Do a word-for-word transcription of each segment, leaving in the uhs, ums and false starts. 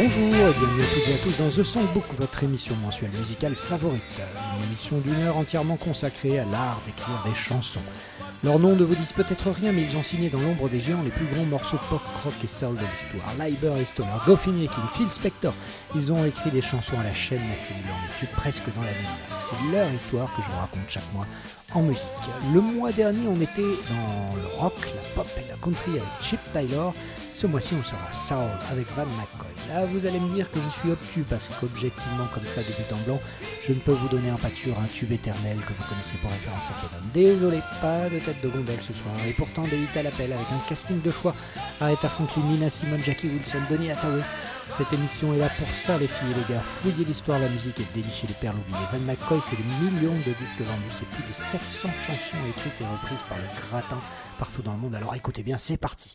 Bonjour et bienvenue à toutes et à tous dans The Songbook, votre émission mensuelle musicale favorite. Une émission d'une heure entièrement consacrée à l'art d'écrire des chansons. Leurs noms ne vous disent peut-être rien, mais ils ont signé dans l'ombre des géants les plus grands morceaux pop, rock et soul de l'histoire. Leiber et Stoner, Goffin et King, Phil Spector, ils ont écrit des chansons à la chaîne accumulant des tubes presque dans la nuit. C'est leur histoire que je vous raconte chaque mois en musique. Le mois dernier, on était dans le rock, la pop et la country avec Chip Taylor. Ce mois-ci, on sera soul avec Van McCoy. Là, vous allez me dire que je suis obtus parce qu'objectivement, comme ça, de but en blanc, je ne peux vous donner en pâture un tube éternel que vous connaissez pour référence à Bonhomme. Désolé, pas de tête de gondole ce soir. Et pourtant, des hits à l'appel avec un casting de choix. Aretha Franklin, Nina Simone, Jackie Wilson, Donny Hathaway. Cette émission est là pour ça, les filles et les gars. Fouiller l'histoire de la musique et dénicher les perles oubliées. Van McCoy, c'est des millions de disques vendus. C'est plus de sept cents chansons écrites et reprises par le gratin partout dans le monde. Alors écoutez bien, c'est parti.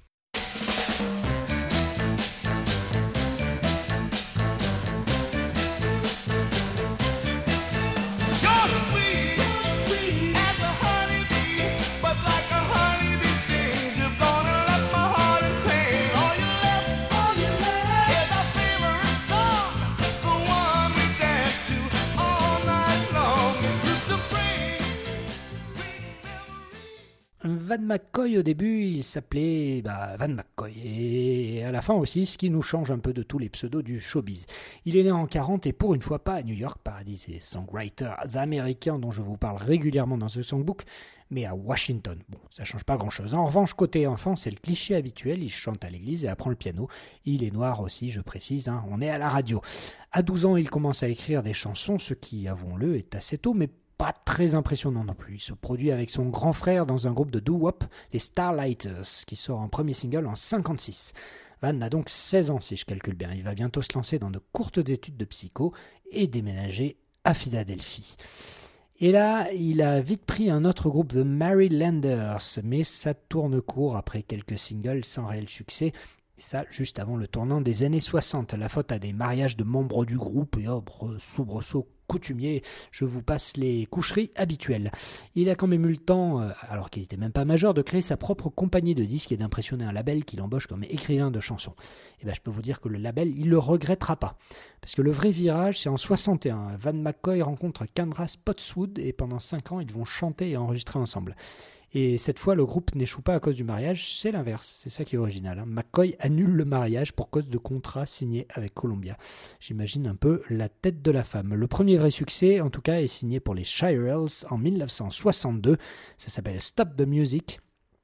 Van McCoy, au début, il s'appelait bah, Van McCoy, et à la fin aussi, ce qui nous change un peu de tous les pseudos du showbiz. Il est né en quarante et pour une fois pas à New York, paradis des songwriters américains dont je vous parle régulièrement dans ce songbook, mais à Washington. Bon, ça change pas grand-chose. En revanche, côté enfant, c'est le cliché habituel, il chante à l'église et apprend le piano. Il est noir aussi, je précise, hein, on est à la radio. À douze ans, il commence à écrire des chansons, ce qui, avouons-le, est assez tôt, mais pas très impressionnant non plus. Il se produit avec son grand frère dans un groupe de doo-wop, les Starlighters, qui sort en premier single en cinquante-six. Van a donc seize ans si je calcule bien. Il va bientôt se lancer dans de courtes études de psycho et déménager à Philadelphie. Et là, il a vite pris un autre groupe, The Marylanders, mais ça tourne court après quelques singles sans réel succès. Et ça, juste avant le tournant des années soixante. La faute à des mariages de membres du groupe et oh, soubresaut coutumier, je vous passe les coucheries habituelles. Il a quand même eu le temps, euh, alors qu'il n'était même pas majeur, de créer sa propre compagnie de disques et d'impressionner un label qu'il embauche comme écrivain de chansons. Et ben, je peux vous dire que le label, il le regrettera pas. Parce que le vrai virage, c'est en soixante et un. Van McCoy rencontre Kendra Spotswood et pendant cinq ans, ils vont chanter et enregistrer ensemble. Et cette fois, le groupe n'échoue pas à cause du mariage, c'est l'inverse. C'est ça qui est original. Hein. McCoy annule le mariage pour cause de contrat signé avec Columbia. J'imagine un peu la tête de la femme. Le premier vrai succès, en tout cas, est signé pour les Shirelles en dix-neuf cent soixante-deux. Ça s'appelle Stop the Music.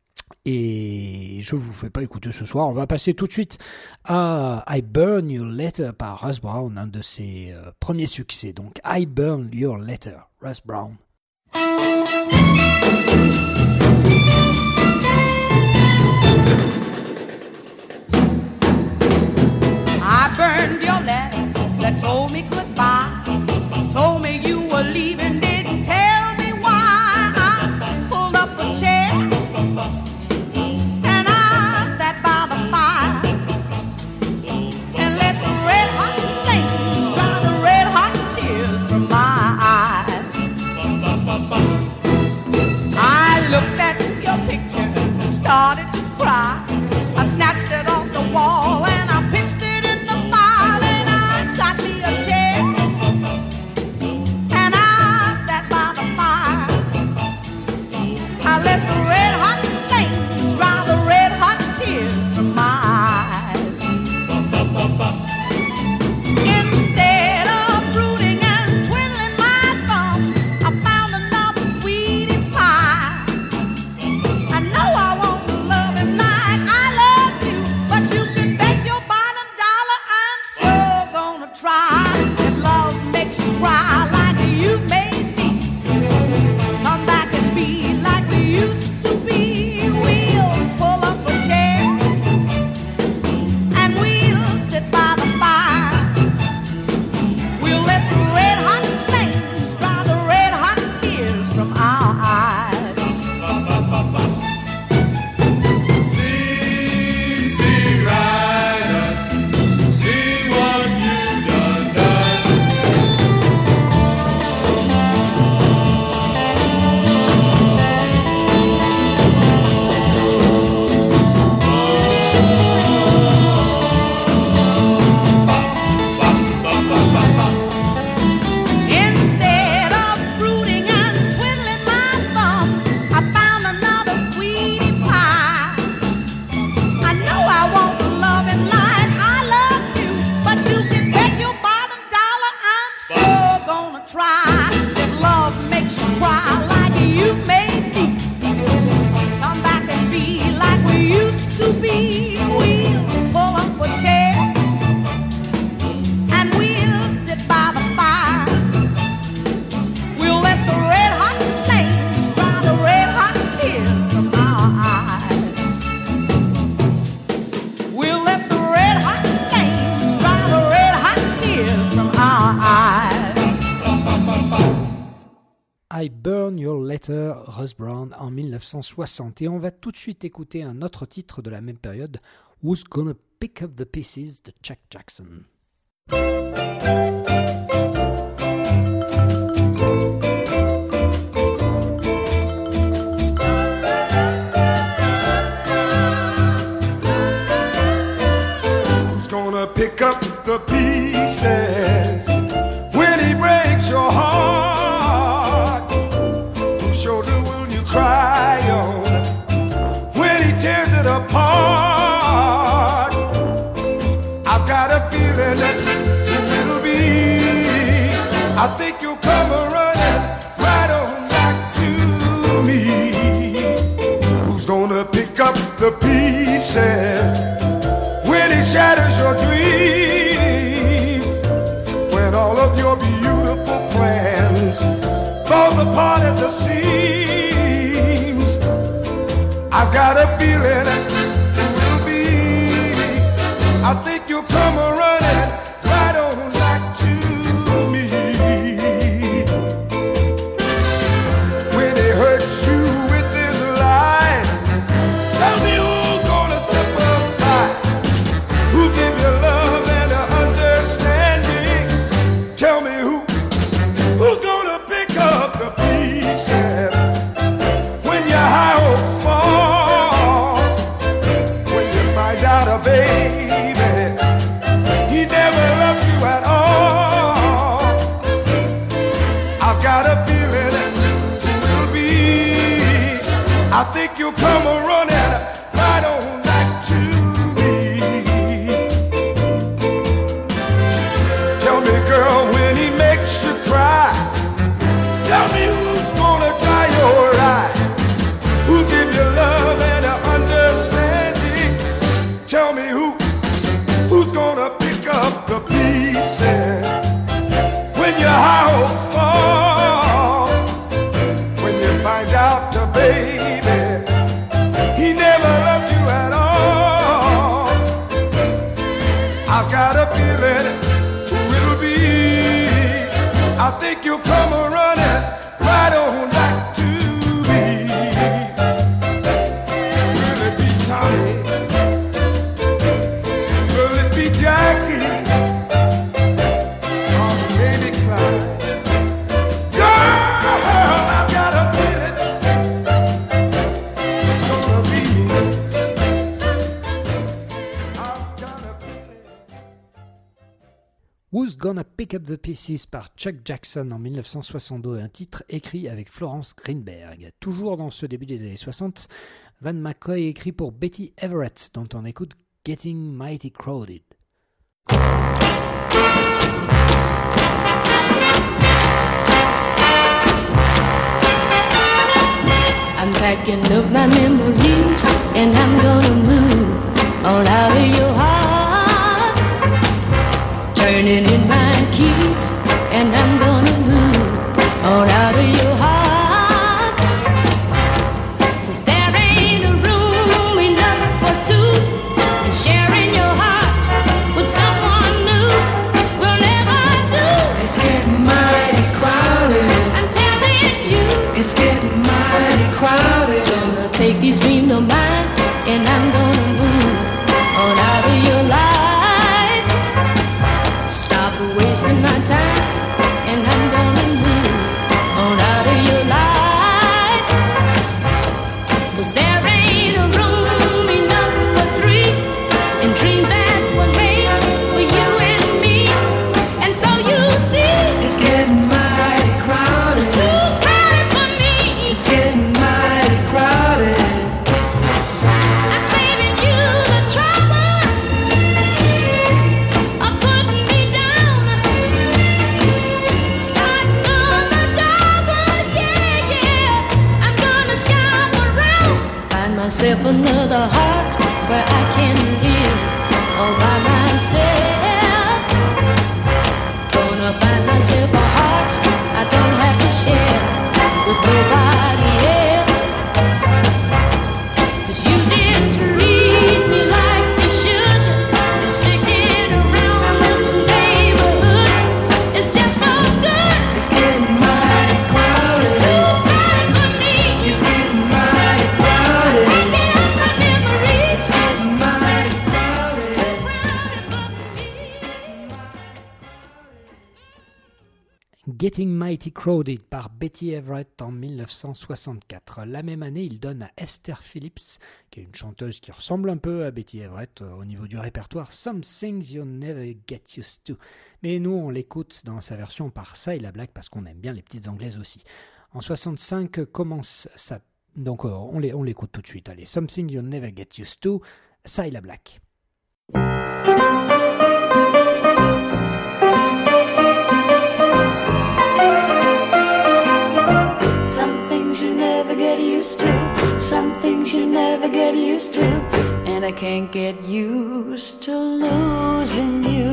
Et je vous fais pas écouter ce soir. On va passer tout de suite à I Burn Your Letter par Russ Brown, un de ses euh, premiers succès. Donc I Burn Your Letter, Russ Brown. I burned your letter that told me goodbye, told me you were leaving, didn't tell me why. I pulled up a chair and I sat by the fire and let the red hot flames dry the red hot tears from my eyes. I looked at your picture and started to cry. I snatched it off the wall and I pitched it in the fire, and I got me a chair I Burn Your Letter, Russ Brown en dix-neuf cent soixante. Et on va tout de suite écouter un autre titre de la même période, Who's Gonna Pick Up the Pieces de Chuck Jackson. Pick up the pieces when he breaks your heart. Whose shoulder will you cry on when he tears it apart? I've got a feeling that it'll be, I think you'll come running right on back to me. Who's gonna pick up the pieces when he shatters your dreams, when all of your beautiful plans fall apart at the seams? I've got a feeling it will be, I think you'll come running right on back to me. When he hurts you with his lies, tell me who's gonna simplify, who give you love and understanding. Tell me who, who's gonna pick up the pieces when your high hopes fall, when you find out a baby, he never loved you at all. I've got a feeling it will be, I think you'll come running right on back to me. Tell me, girl, when he makes you cry, tell me who's gonna dry your eye, who give you love and understanding. Tell me who, who's gonna pick up the pieces when your high hopes fall, when you find out the baby, he never loved you at all. I've got a feeling it'll be, I think you'll come running right on back to me. Will it be Tommy? Will it be Jackie? Or maybe Clyde? Girl, I've got a feeling it's gonna be, I've got a feeling. Who's Gonna Pick Up the Pieces par Chuck Jackson en dix-neuf cent soixante-deux, un titre écrit avec Florence Greenberg. Toujours dans ce début des années soixante, Van McCoy écrit pour Betty Everett, dont on écoute Getting Mighty Crowded. I'm packing up my memories and I'm gonna move on out of your heart. Turning in my keys and I'm gonna move on out of your heart. 'Cause there ain't a room enough for two, and sharing your heart with someone new will never do. It's getting mighty crowded. I'm telling you, It's getting mighty crowded. gonna take these dreams of mine and I'm gonna move on out of your life. Stop wasting my time and I'm gonna move on out of your life. 'Cause there ain't a room enough for three, and dreams that were made for you and me. And so you see, It's getting mighty crowded. it's too crowded for me. It's getting mighty crowded. I'm saving you the trouble of putting me down, starting on the double, yeah, yeah. I'm gonna shop around, find myself another heart where I can live all by myself. Gonna find myself a heart I don't have to share with nobody else. 'Cause you didn't treat me like you should, and sticking around this neighborhood is just no good. It's getting mighty crowded. It's too Getting Mighty Crowded par Betty Everett en dix-neuf cent soixante-quatre. La même année, il donne à Esther Phillips, qui est une chanteuse qui ressemble un peu à Betty Everett euh, au niveau du répertoire, Some Things You'll Never Get Used To. Mais nous, on l'écoute dans sa version par Cilla Black parce qu'on aime bien les petites anglaises aussi. En soixante-cinq commence sa... Donc euh, on, les, on l'écoute tout de suite. Allez, Something You'll Never Get Used To, Cilla Black. Get used to some things you never get used to, and I can't get used to losing you.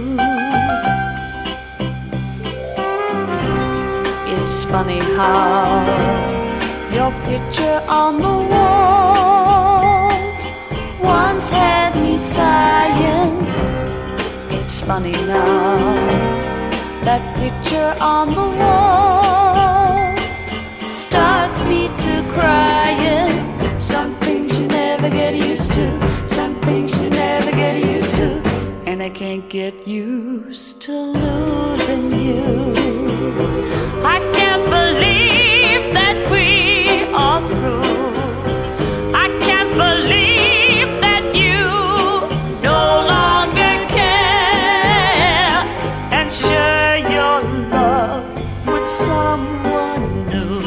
It's funny how your picture on the wall once had me sighing. It's funny now that picture on the wall starts me to crying. Some things you never get used to, some things you never get used to, and I can't get used to losing you. I can't believe that we are through. I can't believe that you no longer care and share your love with someone new.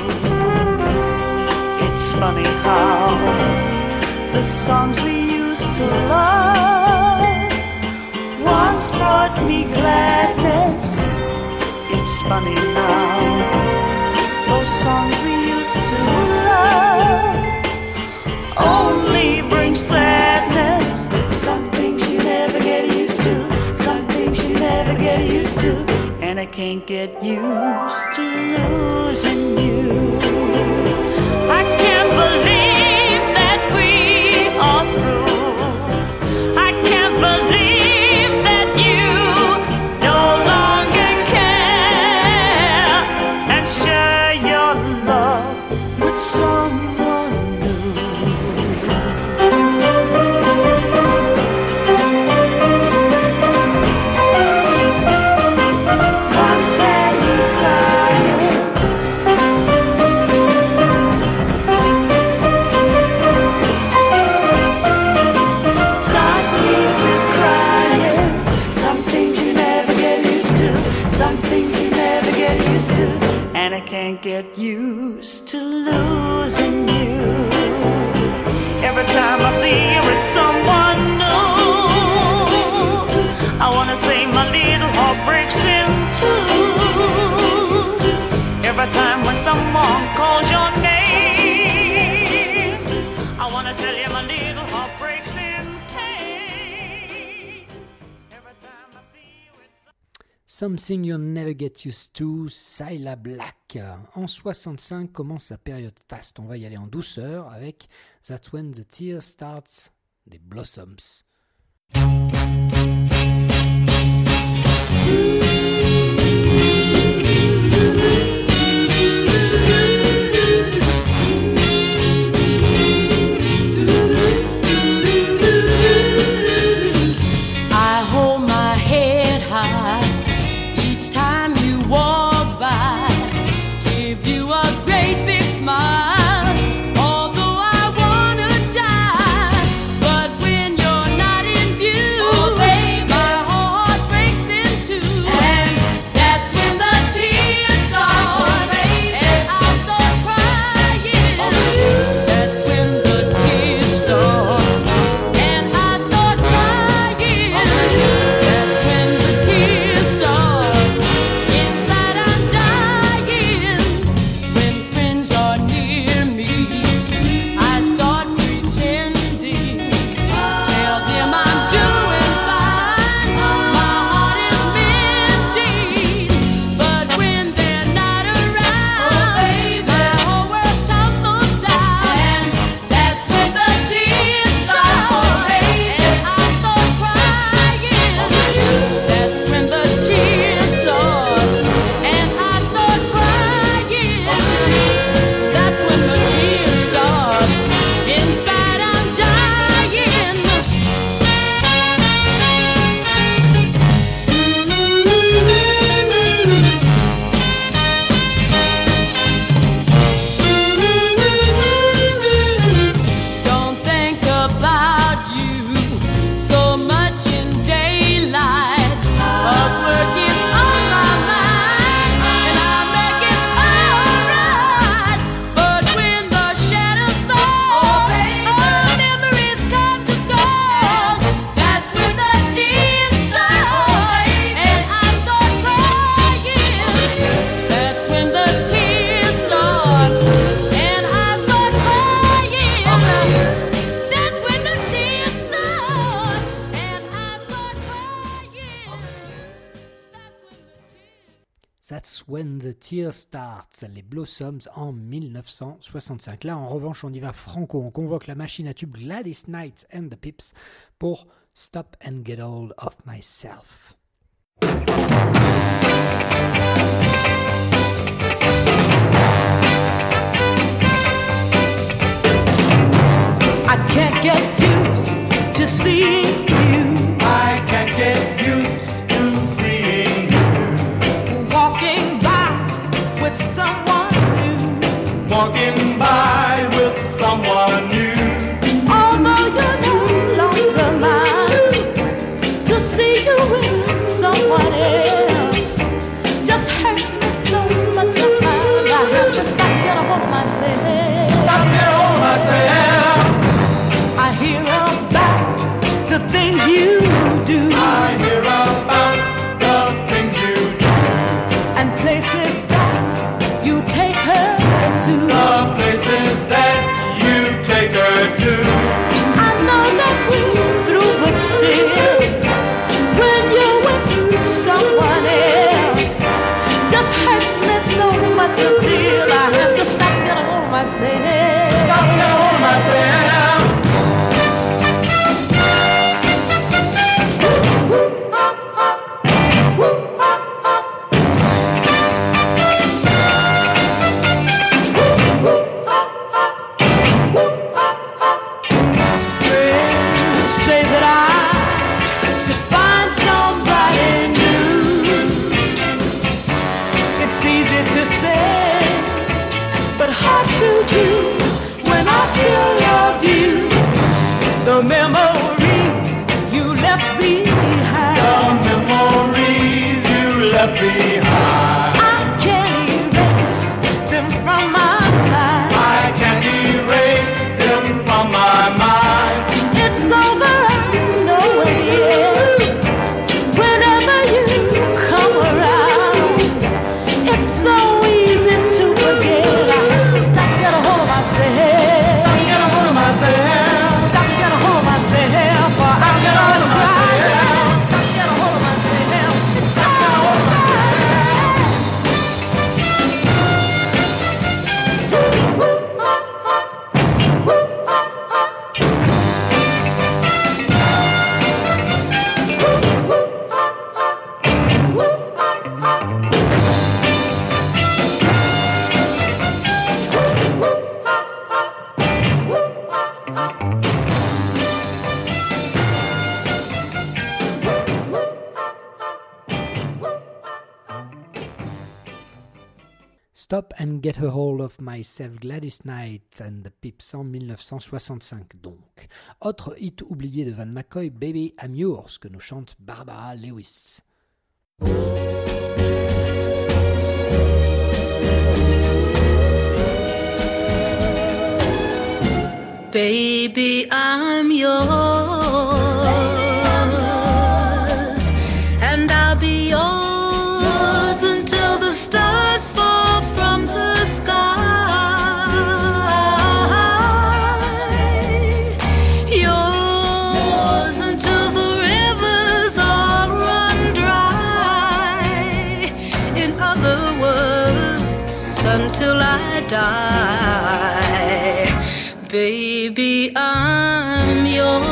It's funny how the songs we used to love once brought me gladness. It's funny now, those songs we used to love only bring sadness. Some things you never get used to, some things you never get used to, and I can't get used to losing you. I can't believe that we are through. I can't believe that you no longer care and share your love with someone new. Once had me sighing. And I can't get used to losing you. Every time I see you with someone new, I wanna say my little heart breaks in two. Every time when someone calls your name, I wanna tell you my little heart breaks in pain. Every time I see you with Something You'll Never Get Used To, Cilla Black. En soixante-cinq commence sa période faste. On va y aller en douceur avec That's When the Tear Starts, des Blossoms. I hold my head high each time you walk by, give you a great big smile, although I wanna die. But when you're not in view, oh, baby, my heart breaks in two. When the Tears Start, les Blossoms en dix-neuf cent soixante-cinq. Là, en revanche, on y va franco. On convoque la machine à tube Gladys Knight and the Pips pour Stop and Get Hold of Myself. I can't get used to seeing you. I can't get used to seeing you Walking by with someone new. walking by with someone new. Although you're no longer mine, to see you with someone else just hurts me so much. I have to stop, get a hold of myself. Stop, get a hold of myself. I hear about the things you do. I hear about the things you do, And places that you take her to. the places that you take her to. I know that we're through, but still, when you're with someone else, just hurts me so much until I have to stop, get a hold of myself. Stop, get a hold of myself. Friends say that I should find somebody new. It's easy to say, but hard to do when I still love you. The memories you left behind, The memories you left behind, I can't erase them from my mind. I can't erase them from my mind. It's over, I know it is. Whenever you come around, it's so easy to forget. I have to stop, get a hold of myself. Stop, get a hold of myself. Stop, get a hold of myself. Or I'm get a hold of gonna cry. myself. Stop, get a hold of myself. It's Stop, get a hold of myself. Stop and Get a Hold of Myself, Gladys Knight and the Pips en dix-neuf cent soixante-cinq donc. Autre hit oublié de Van McCoy, Baby I'm Yours, que nous chante Barbara Lewis. Baby, I'm yours, and I'll be yours until the stars fall from the sky. Yours until the rivers all run dry. In other words, until I die. Baby, I'm yours,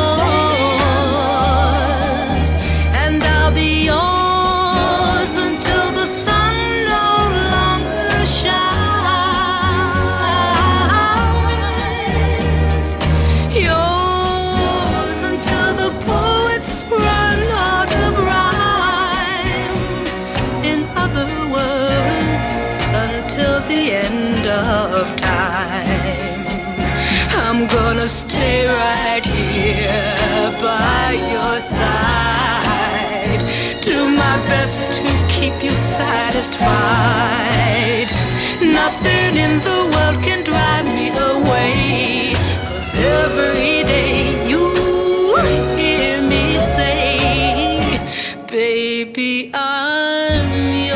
and I'll be yours until the sun no longer shines. Yours until the poets run out of rhyme. In other words, until the end of time. I'm gonna stay right here by your side. Do my best to keep you satisfied. Nothing in the world can drive me away, 'cause every day you hear me say, baby, I'm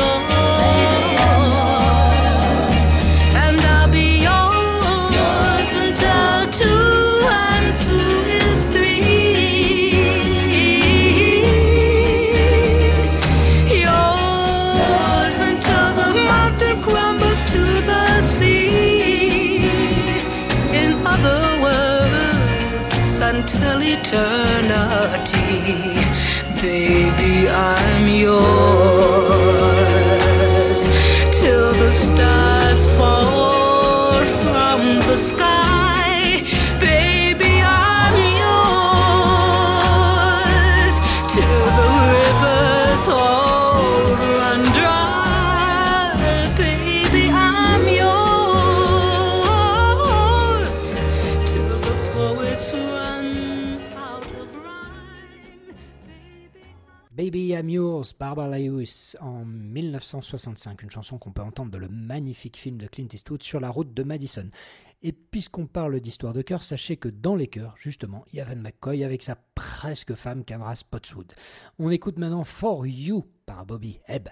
yours, and I'll be yours until two and two is three. Yours until the until eternity. Baby, I'm yours till the stars fall from the sky. Baby, I'm yours till the rivers all run dry. Baby, I'm yours till the poets run out of rhyme. Baby I'm Yours, Barbara Lewis en mille neuf cent soixante-cinq, une chanson qu'on peut entendre dans le magnifique film de Clint Eastwood Sur la route de Madison. Et puisqu'on parle d'histoire de chœur, sachez que dans les chœurs, justement, il y a Van McCoy avec sa presque femme Camera Spotswood. On écoute maintenant For You par Bobby Hebb.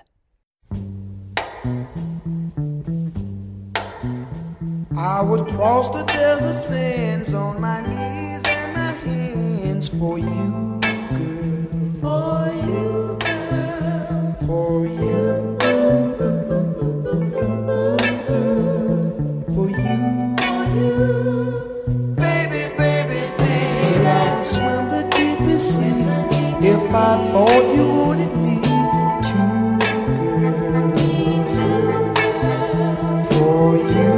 I would cross the desert sands on my knees and my hands for you, girl. For you, girl. For you. For you. For you. Baby, baby, baby. I would swim the deepest sea if I thought you wanted me to, girl. Me too, girl. For you.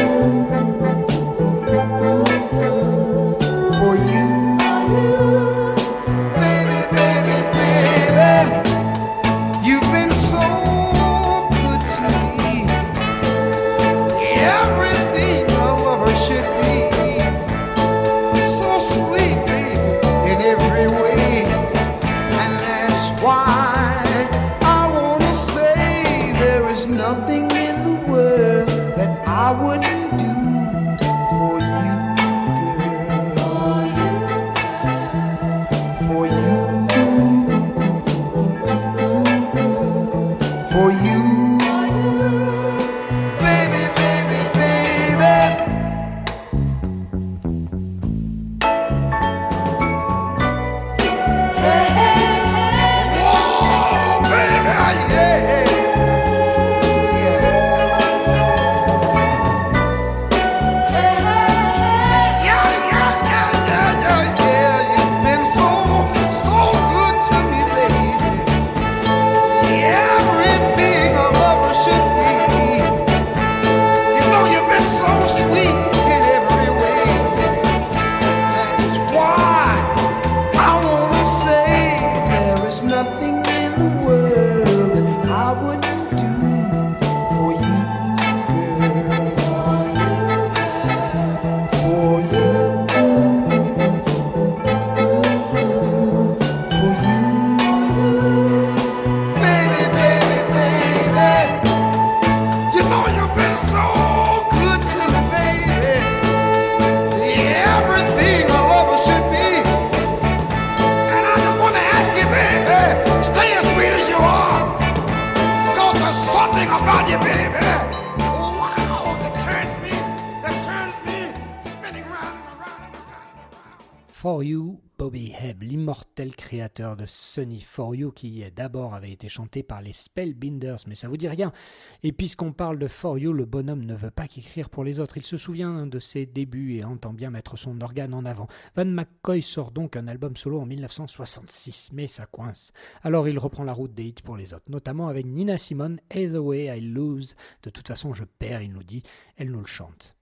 For You, Bobby Hebb, l'immortel créateur de Sunny For You, qui d'abord avait été chanté par les Spellbinders, mais ça vous dit rien. Et puisqu'on parle de For You, le bonhomme ne veut pas qu'écrire pour les autres. Il se souvient de ses débuts et entend bien mettre son organe en avant. Van McCoy sort donc un album solo en mille neuf cent soixante-six, mais ça coince. Alors il reprend la route des hits pour les autres, notamment avec Nina Simone, Either Way I Lose. De toute façon, je perds, il nous dit, elle nous le chante.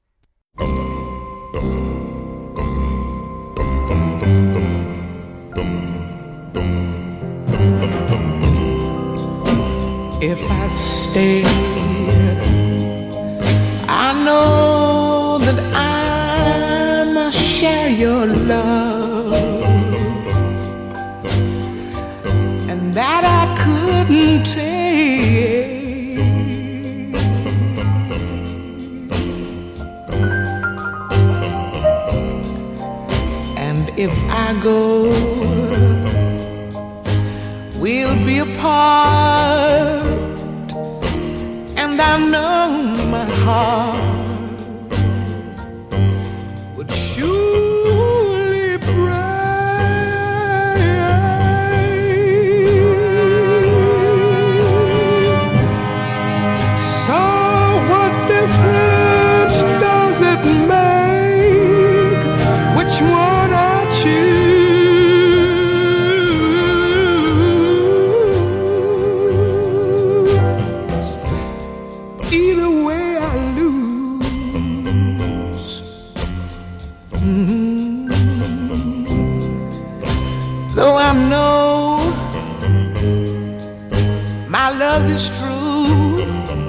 If I stay, I know that I must share your love, and that I couldn't take. And if I go, we'll be apart, and I know my heart would surely break. So what difference does it make which one I choose? way I lose. Mm-hmm. Though I know my love is true,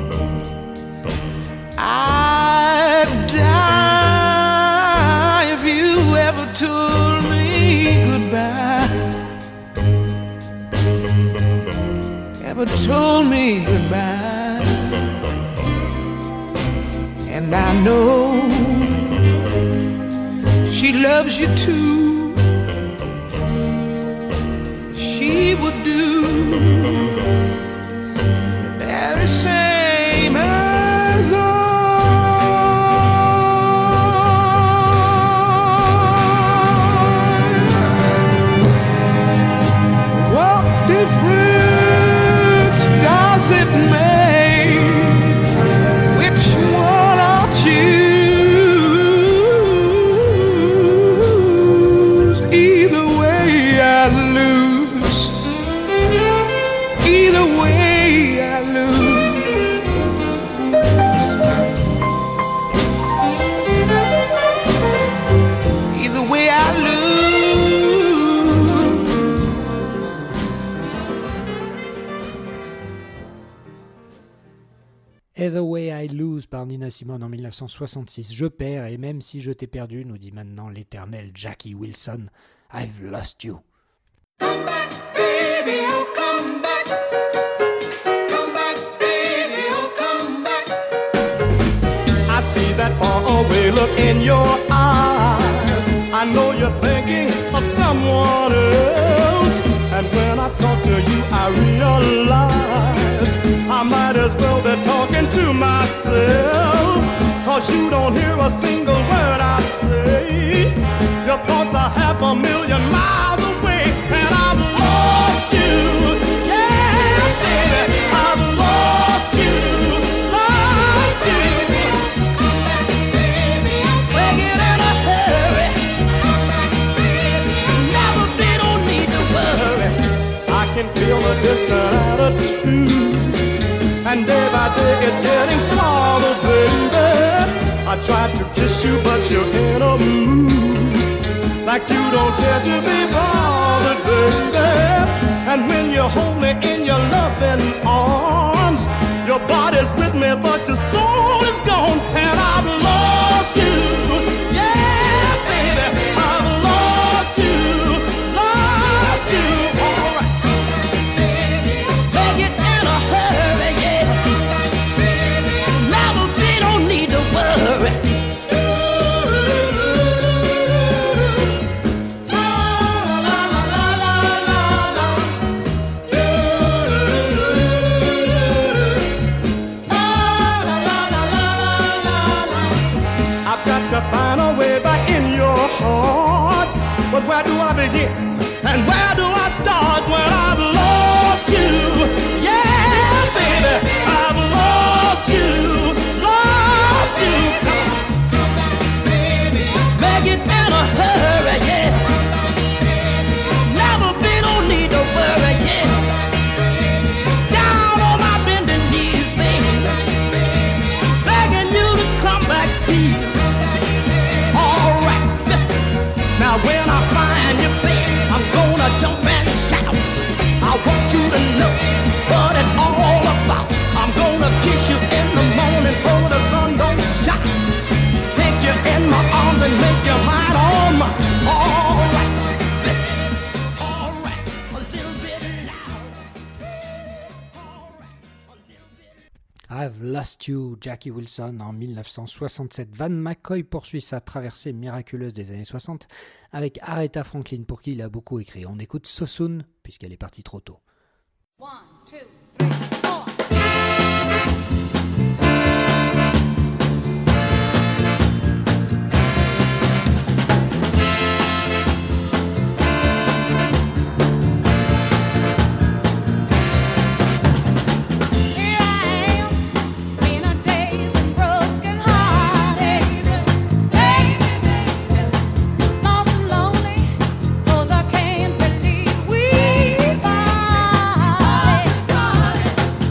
I'd die if you ever told me goodbye. Ever told me goodbye. And I know she loves you too. She would do the very same as I. What difference does it make? Which one I'll choose? Either way I lose. Either way I lose. Either way I lose. Either Way I Lose par Nina Simone en mille neuf cent soixante-six. Je perds et même si je t'ai perdu, nous dit maintenant l'éternel Jackie Wilson. I've lost you. Come back, baby, oh come back. Come back, baby, oh come back. I see that faraway look in your eyes. I know you're thinking of someone else. And when I talk to you, I realize I might as well be talking to myself. Cause you don't hear a single word I say. Your thoughts are half a million miles away. And I've lost you. Yeah, baby, I've lost you. Lost you. Come back, baby, take it in a hurry. Come back, baby, never be, don't need to worry. I can feel a distant attitude. And day by day it's getting farther, baby. I tried to kiss you, but you're in a mood like you don't care to be bothered, baby. And when you hold me in your loving arms, your body's with me, but your soul is gone. And I've lost you. Yeah, baby, I've lost you. Lost you. All right. Take it in a hurry, yeah. Never be, don't need to worry. I've got to find a way back in your heart. But where do I begin? And where do I start when I've lost you? Yeah, baby, I've lost you. Lost you. Come back, baby. Make it in a hurry, yeah. Never be, don't need to worry, yeah. Down on my bending knees, baby. Begging you to come back here. All right, listen. Now when I find you, baby, I'm gonna jump and shout. I want you to know what it's all about. I'm gonna kiss you in the morning before the sun don't shine. Take you in my arms and make you mine, all mine. All right, listen. All right, a little bit loud. All right, a little bit. I've Lost You, Jackie Wilson en mille neuf cent soixante-sept. Van McCoy poursuit sa traversée miraculeuse des années soixante avec Aretha Franklin pour qui il a beaucoup écrit. On écoute So Soon puisqu'elle est partie trop tôt. One, two, three, four. Here I am, in a daze and broken hearted. Baby, baby, lost and lonely, 'cause I can't believe we parted.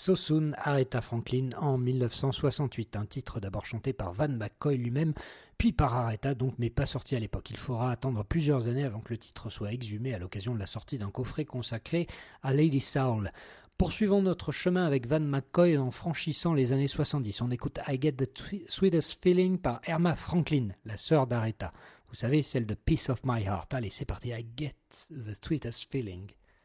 So Soon, Aretha Franklin en mille neuf cent soixante-huit, un titre d'abord chanté par Van McCoy lui-même, puis par Aretha donc, mais pas sorti à l'époque. Il faudra attendre plusieurs années avant que le titre soit exhumé à l'occasion de la sortie d'un coffret consacré à Lady Soul. Poursuivons notre chemin avec Van McCoy en franchissant les années soixante-dix. On écoute I Get the Sweetest Feeling par Erma Franklin, la sœur d'Aretha. Vous savez, celle de Piece of My Heart. Allez, c'est parti, I Get the Sweetest Feeling.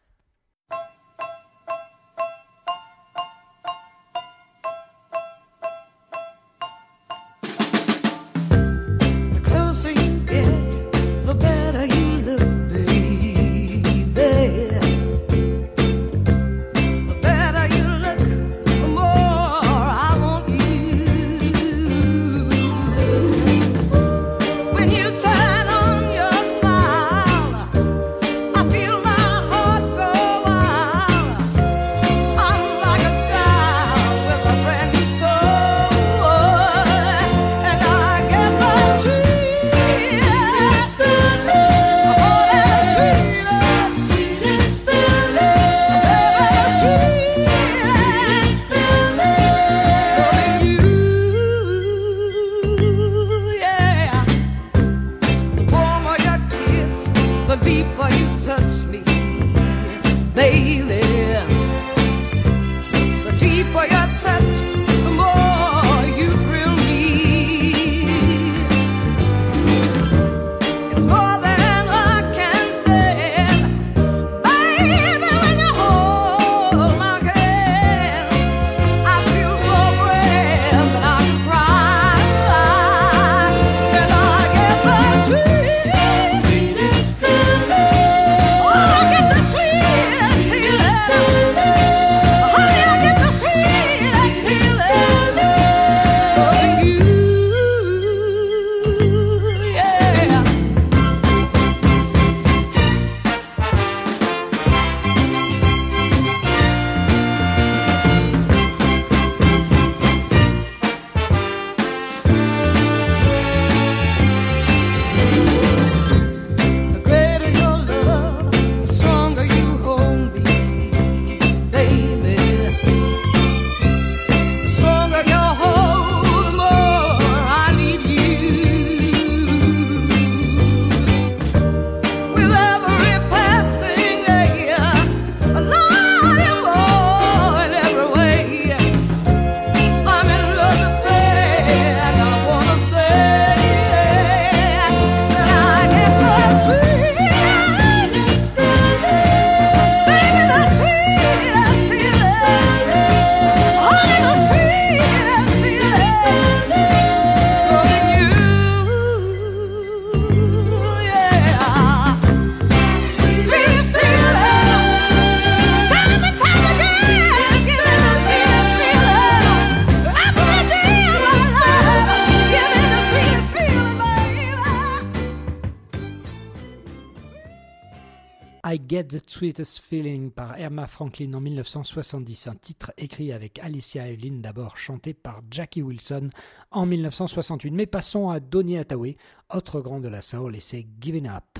I Get the Sweetest Feeling par Erma Franklin en mille neuf cent soixante-dix, un titre écrit avec Alicia Evelyn, d'abord chanté par Jackie Wilson en mille neuf cent soixante-huit. Mais passons à Donny Hathaway, autre grand de la soul, et c'est Giving Up.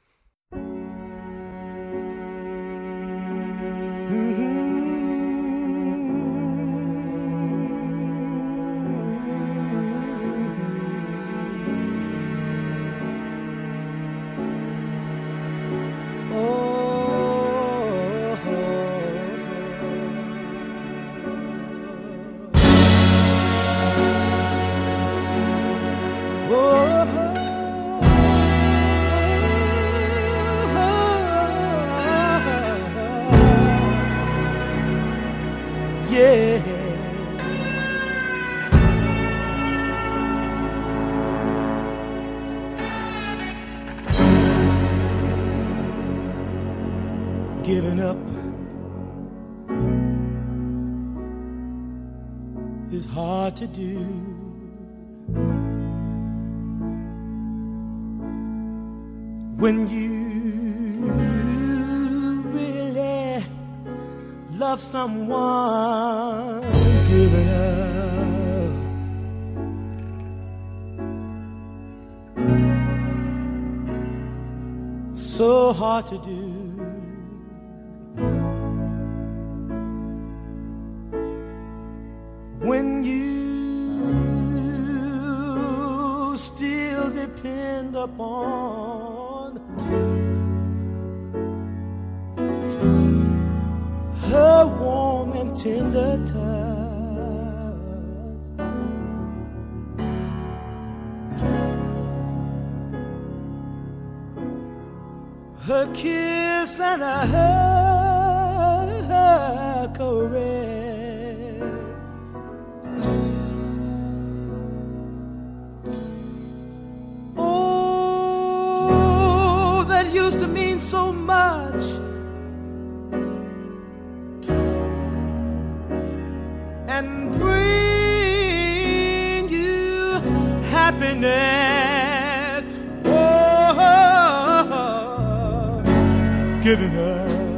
Giving up is hard to do. When you really love someone, giving up so hard to do. upon her warm and tender touch. Her kiss and her, her caress. Oh, that used to mean so much. And bring you happiness. Oh, giving her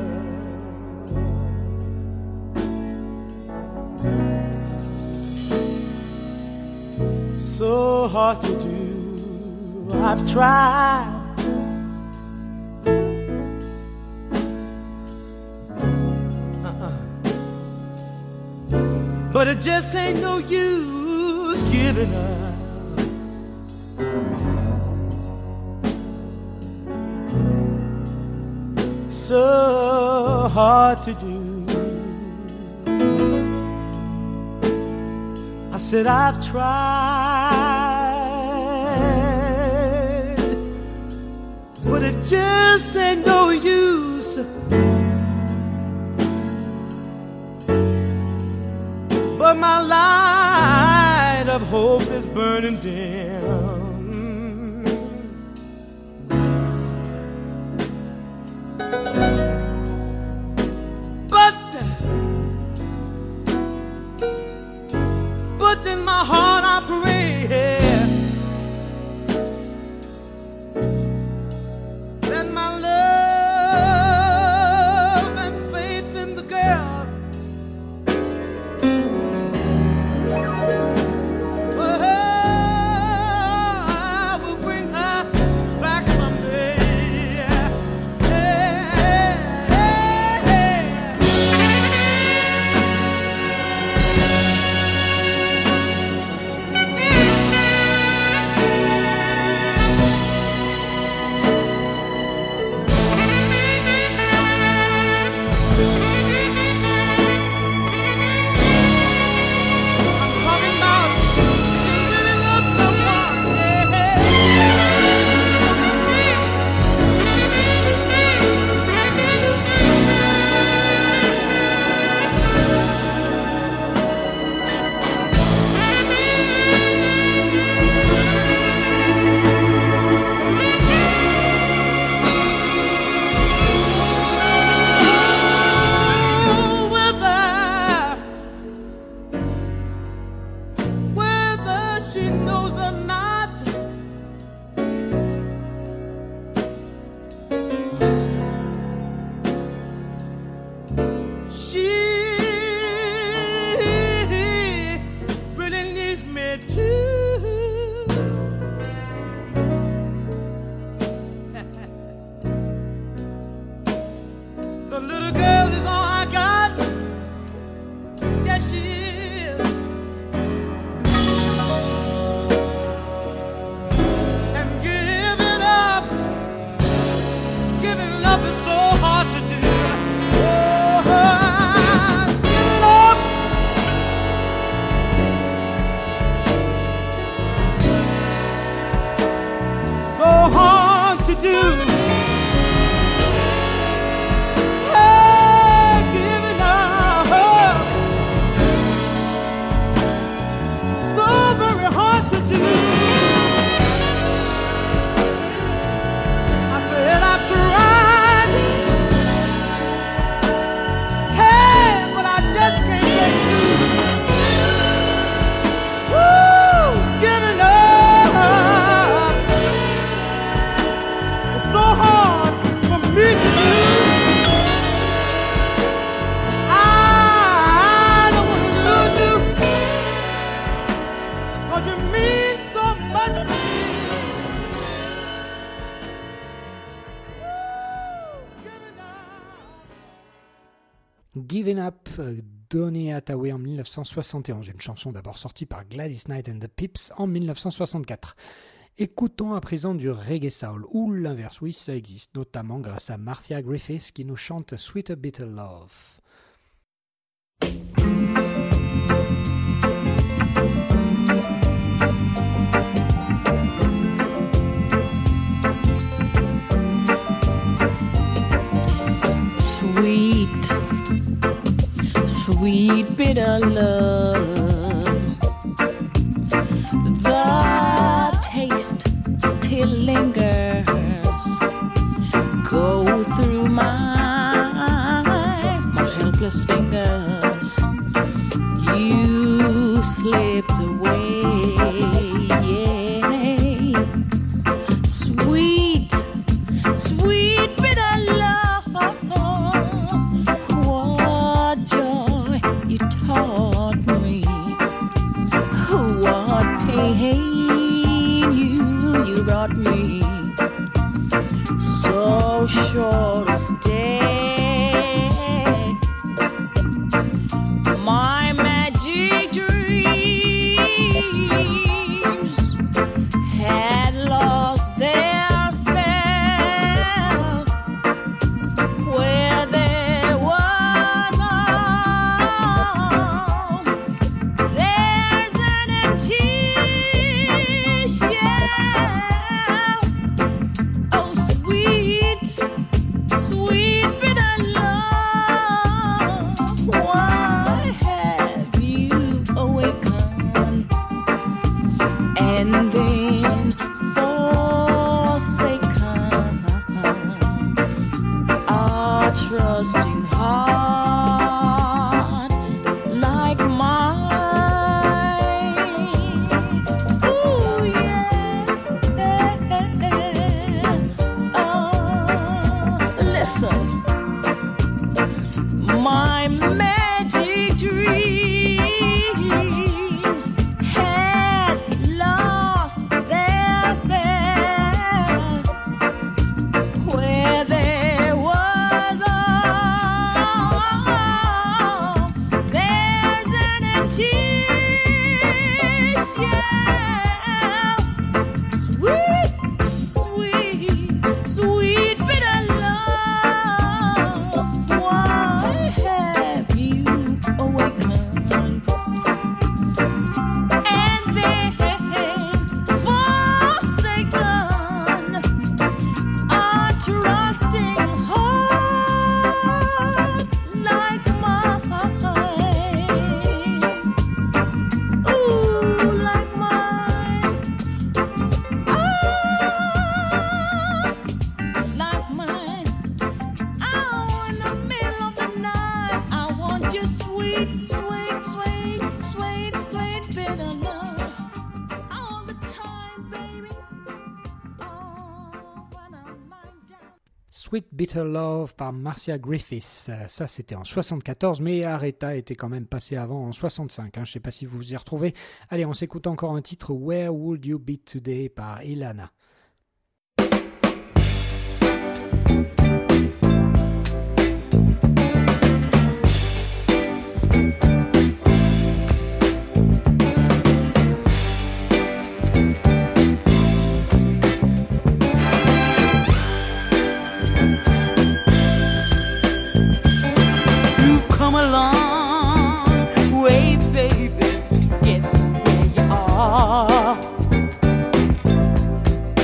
so hard to do. I've tried. But it just ain't no use giving up. So hard to do. I said I've tried, but it just ain't no use. But my light of hope is burning dim. But, but in my heart I pray that my love and faith in the girl Given Up, Donny Hathaway en mille neuf cent soixante et onze, une chanson d'abord sortie par Gladys Knight and the Pips en mille neuf cent soixante-quatre. Écoutons à présent du reggae soul, ou l'inverse, oui, ça existe, notamment grâce à Marcia Griffiths qui nous chante Sweet a Bitter Love. Sweet, sweet bitter love, the taste still lingers, go through my, my helpless fingers, you slipped away, yeah. Sweet, sweet bitter love, what joy you taught me, what pain you, you brought me, so short a stay, my magic dreams had lost their spell, where there was all, there's an empty shell. Oh, sweet, sweet bitter love, why have you awakened and then forsaken our trusting heart like mine? Ooh, yeah. Oh, listen, my magic dreams had lost their spell, where there was all, there's an empty shell. Sweet, sweet, sweet bitter love, why have you awakened and then forsaken our trusting heart like mine? Ooh, like mine. Ah, like mine. Oh, in the middle of the night, I want your sweet, sweet, sweet, sweet, sweet bitter love all the time, baby. Oh, when I'm lying down. Sweet Bitter Love par Marcia Griffiths. Euh, Ça, c'était en soixante-quatorze, mais Aretha était quand même passé avant en soixante-cinq. Hein. Je ne sais pas si vous vous y retrouvez. Allez, on s'écoute encore un titre, Where Would You Be Today par Ilana. You've come a long way, baby, to get where you are.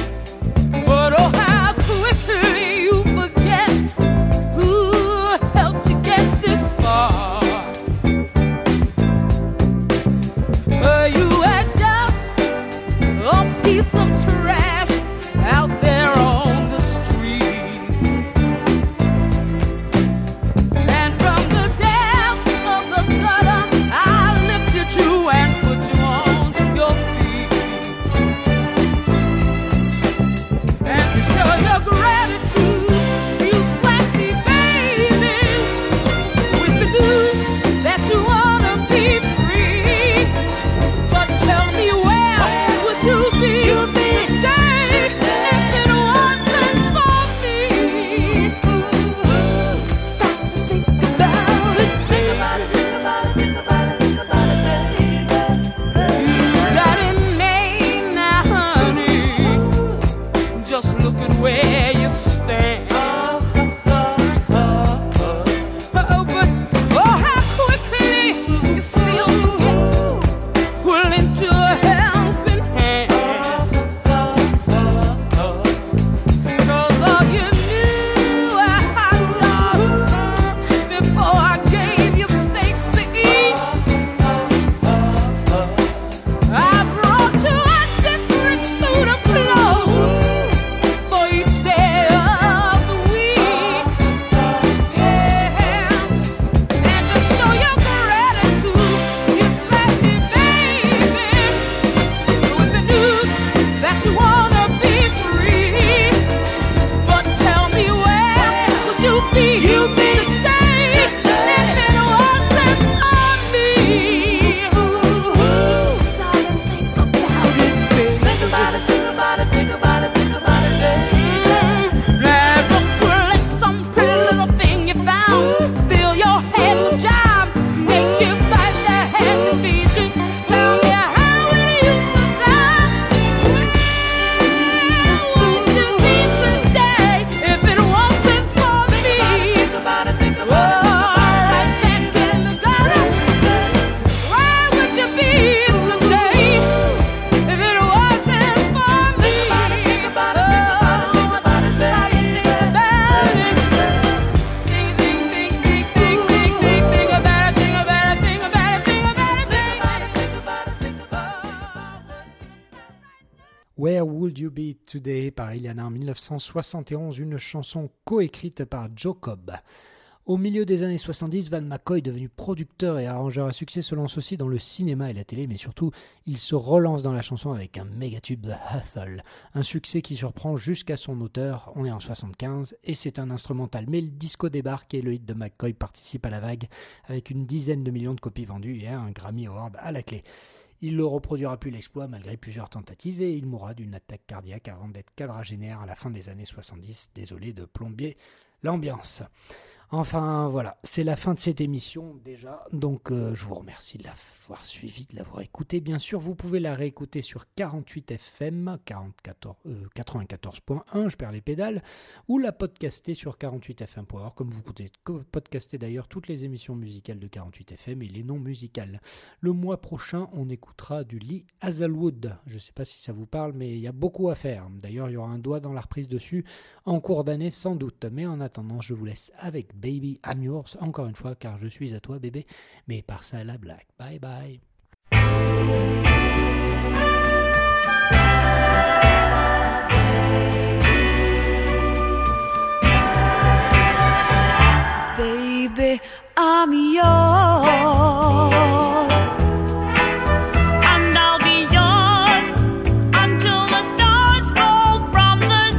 Would You Be Today par Iliana en dix-neuf cent soixante et onze, une chanson coécrite par Joe Cobb. Au milieu des années soixante-dix, Van McCoy, devenu producteur et arrangeur à succès, se lance aussi dans le cinéma et la télé, mais surtout, il se relance dans la chanson avec un méga-tube, The Hustle, un succès qui surprend jusqu'à son auteur. On est en soixante-quinze et c'est un instrumental, mais le disco débarque et le hit de McCoy participe à la vague avec une dizaine de millions de copies vendues et un Grammy Award à la clé. Il ne reproduira plus l'exploit malgré plusieurs tentatives et il mourra d'une attaque cardiaque avant d'être quadragénaire à la fin des années soixante-dix. Désolé de plomber l'ambiance. Enfin voilà, c'est la fin de cette émission déjà, donc euh, je vous remercie de l'avoir suivi, de l'avoir écouté. Bien sûr, vous pouvez la réécouter sur quarante-huit F M, quarante-quatorze, euh, quatre-vingt-quatorze point un, je perds les pédales, ou la podcaster sur quarante-huit F M point org, comme vous pouvez podcaster d'ailleurs toutes les émissions musicales de quarante-huit F M et les non musicales. Le mois prochain, on écoutera du Lee Hazelwood, je ne sais pas si ça vous parle, mais il y a beaucoup à faire. D'ailleurs, il y aura un doigt dans la reprise dessus en cours d'année sans doute, mais en attendant, je vous laisse avec Baby, I'm yours, encore une fois, car je suis à toi, bébé. Mais par ça, la blague. Bye bye. Baby, I'm yours. And I'll be yours until the stars fall from the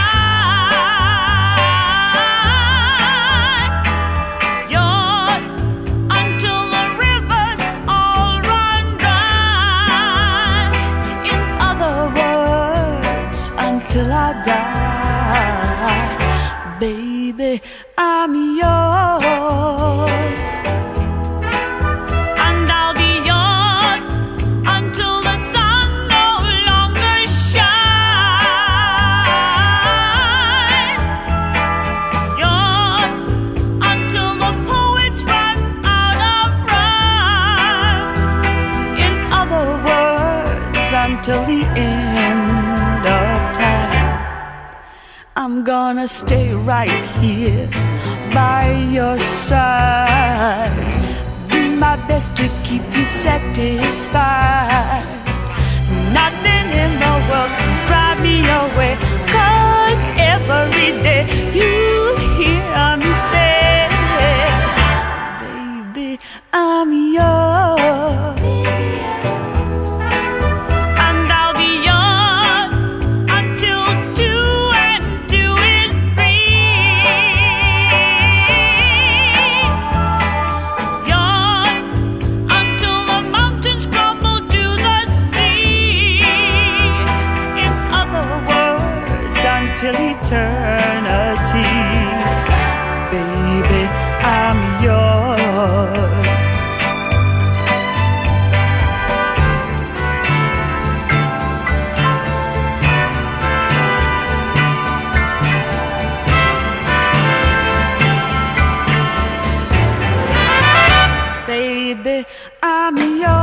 sky. Yours until the rivers all run dry. In other words, until I die. Baby, I'm yours. And I'll be yours until the sun no longer shines. Yours until the poets run out of rhymes. In other words, until the end of time. I'm gonna stay right here by your side. Do my best to keep you satisfied. Nothing in the world can drive me away, 'cause every day you hear me say, baby, I'm yours. And I'll be yours until two and two is three. Yours until the mountains crumble to the sea. In other words, until eternity. Baby, I'm yours. Baby, I'm yours.